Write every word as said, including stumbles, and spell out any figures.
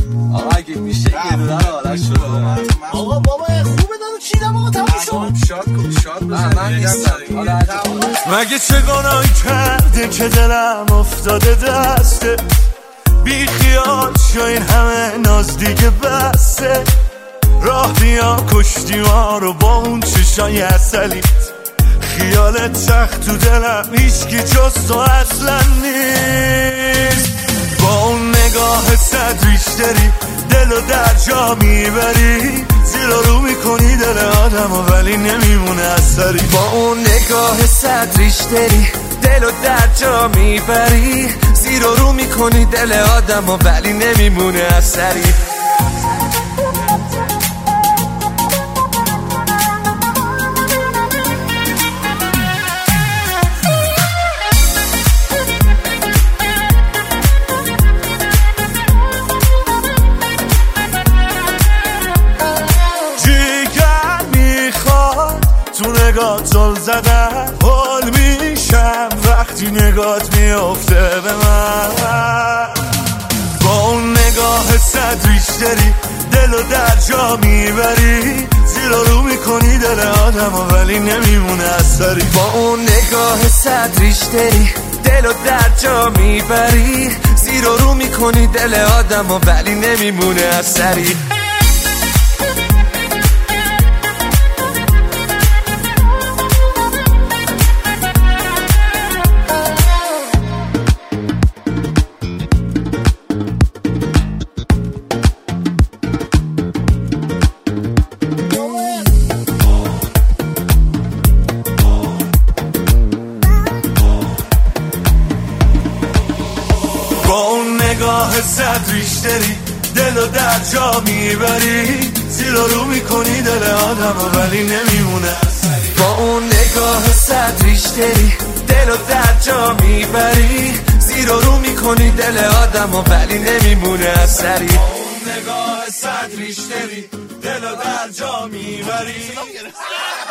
آقا اگه میشه یه دونه آرش شده آقا بابا خوبه دارو چیدم آقا تموم شد. شاد کن شاد بزن من نیستم. مگه چه گناهی کرده که دلم افتاده دسته، بی خیال شو این همه ناز دیگه بسته. راه بیا کشتی ما رو با اون چشای عسلیت، خیالت سخت تو دلم هیچکی جز تو اصلا نیست. با اون نگاه صد ریشتری دل و در جا میبری، زیر رو میکنی دل آدم و ولی نمیمونه اثری. با اون نگاه صد ریشتری دل و در جا میبری، زیر رو میکنی دل آدم و ولی نمیمونه اثری. تو نگاه زل زدن حال میشم وقتی نگات میافته به من. با اون نگاه صد ریشتری دل و در جا میبری، زیر رو میکنی دل آدم و ولی نمیمونه اثری. با اون نگاه صد ریشتری دل و در جا میبری، زیر رو میکنی دل آدم و ولی نمیمونه اثری. با اون نگاه صد ریشتری دل و در جا میبری، زیر رو میکنی دل آدم و ولی نمیمونه اثری. با اون نگاه صد ریشتری دل و در جا میبری، زیر رو میکنی دل آدم و ولی نمیمونه اثری. با اون نگاه صد ریشتری دل و در جا میبری.